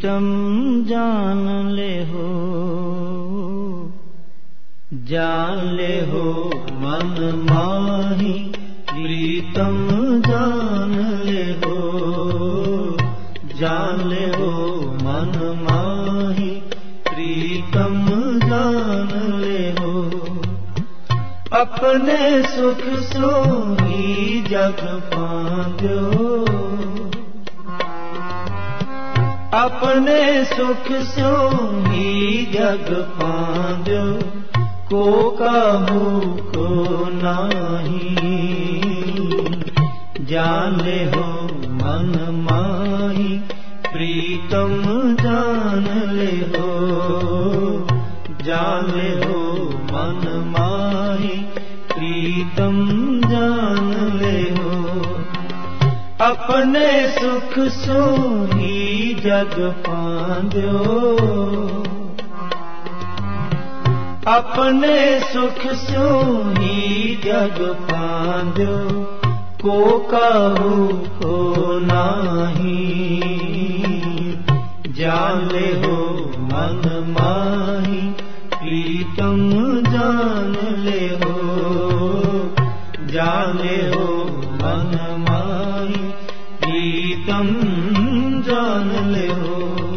प्रीतम जान ले हो, जान ले हो मन माही प्रीतम जान ले हो, जान ले हो मन माही प्रीतम जान ले हो। अपने सुख सोही जग पांदो, अपने सुख सोही जग पांदो, को काहू को नाही। जान ले हो मन माही प्रीतम जान ले हो, जान ले हो मन माही प्रीतम जान ले हो। अपने सुख सोही जग पांदो, अपने सुख सोही जग पांदो, को काहू को नाही। जान ले हो मन माही प्रीतम जान ले हो, जान ले हो मन माही प्रीतम जान ले हो।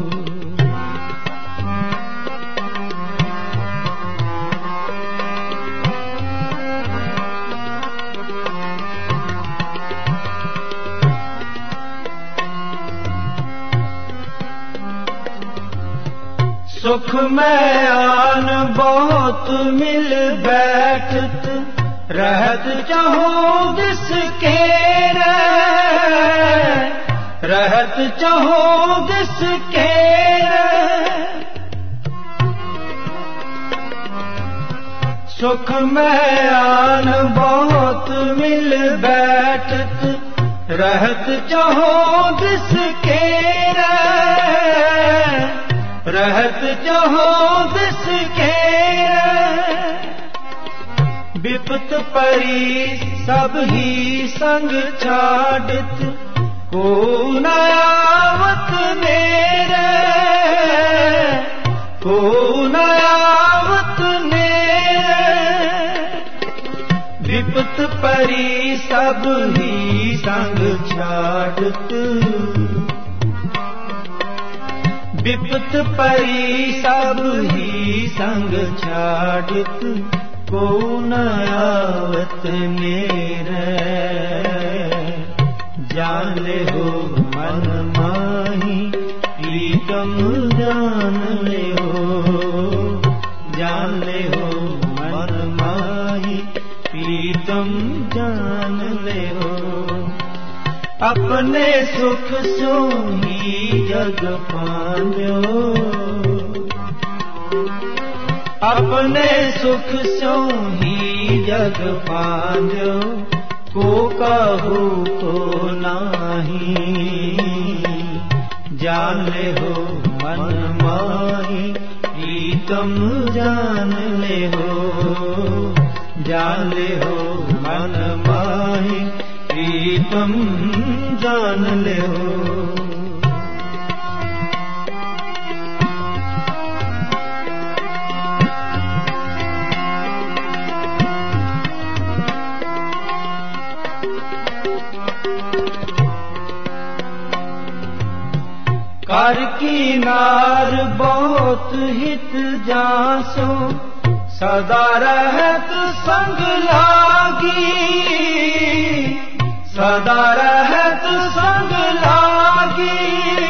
सुख में आन बहुत मिल बैठत, रहत चाहो जिसके रहत चाहो जिसके। सुख में आन बहुत मिल बैठत, रहत चाहो जिसके रहत चाहो जिसके। विपत परी सब ही संग छाड़त, को न आवत नेरे, को न आवत नेरे। विपत परी सब ही संग छाड़त, विपत परी सब ही संग छाड़त, को न आवत नेरे। जान ले हो मन माही प्रीतम जान ले हो, जान ले हो मन माही प्रीतम जान ले हो। अपने सुख सोही जग पांदो, अपने सुख सोही जग पांदो, को काहू को नाही। जान ले हो मन माही प्रीतम जान ले हो, जान ले हो मन माही प्रीतम जान ले हो। कर की नार बहुत हित जासो, सदा रहत संग लागी, सदा रहत संग लागी।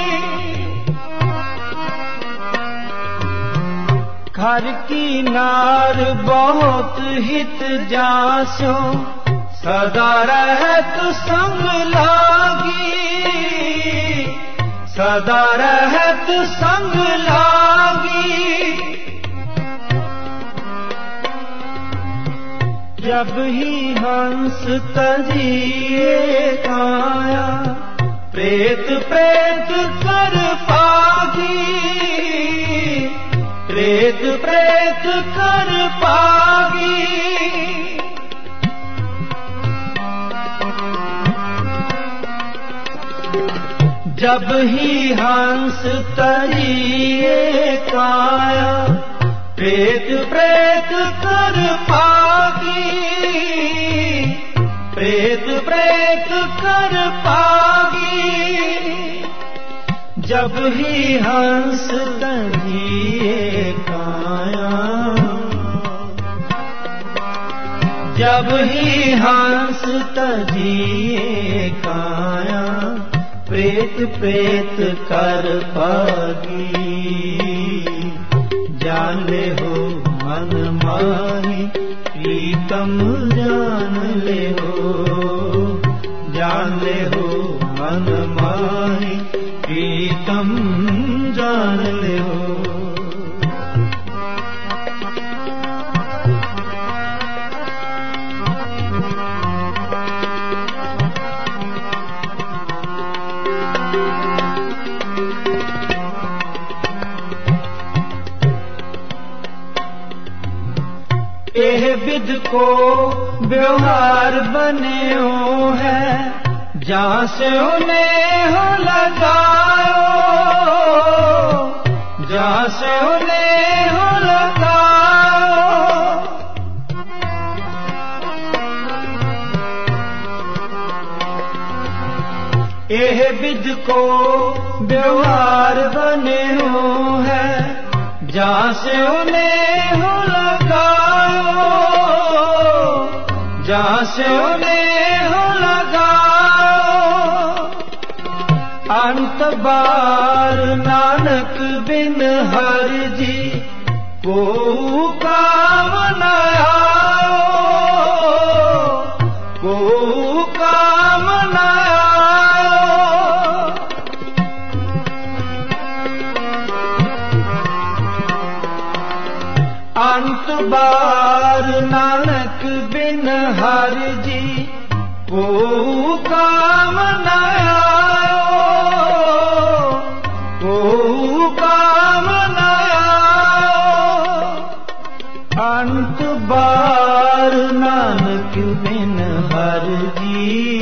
घर की नार बहुत हित जासो, सदा रहत संग लागी, सदा रहत संग लागी। जब ही हंस तजिए काया, प्रेत प्रेत कर पागी, प्रेत प्रेत कर पागी। जब ही हंस तरिए काया, प्रेत प्रेत कर पागी, प्रेत प्रेत कर पागी। जब ही हंस तरिए काया, जब ही हंस तजिए काया, प्रेत प्रेत कर पागी। जान ले हो मन माही प्रीतम जान ले हो, जान ले हो मन माही प्रीतम जान ले हो। एह विद को व्यवहार बन्यो है, जहाँ से उन्हें हो लगाओ, जहाँ से उन्हें हो लगाओ। एह विद को व्यवहार बन्यो है, जहाँ से उन्हें हो लगाओ, जहाँ से उन्हें हो लगाओ। अंत बार नानक बिन हरि जी को काम न आओ, को काम न आओ। अंत बार नानक बिन हरि जी को काम न आयो, को काम न आयो। अंत बार नानक बिन हरि जी,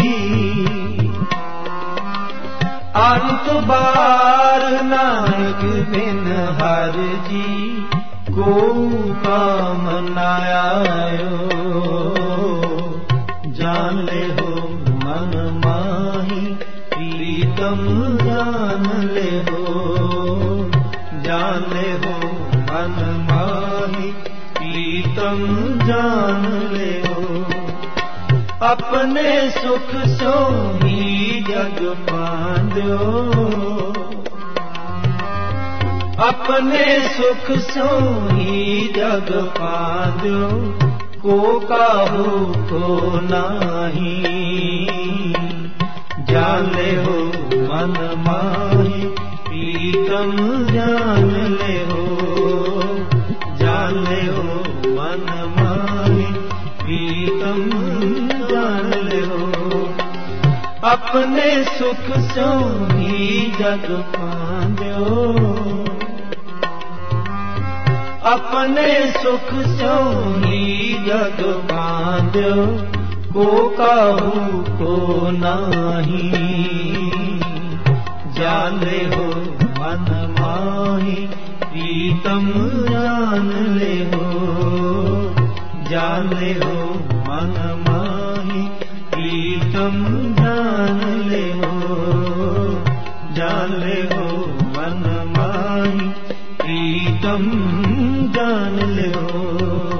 अंत बार नानक बिन हरि जी को काम न आयो। जान ले हो मन माही प्रीतम जान ले हो, जान ले हो मन माही प्रीतम जान ले हो। अपने सुख सो ही जग पांदो, अपने सुख सो ही जग पांदो, को काहू को नाही। जान ले हो मन माही प्रीतम जान ले हो, जान ले हो मन माही प्रीतम जान ले हो। अपने सुख सो ही जग पांदो, अपने सुख सो ही जग पांदो, को काहू को नाही। जान ले हो मन माही प्रीतम जान ले हो, जान ले हो मन माही प्रीतम जान ले हो, जान ले हो मन माही प्रीतम जान ले हो।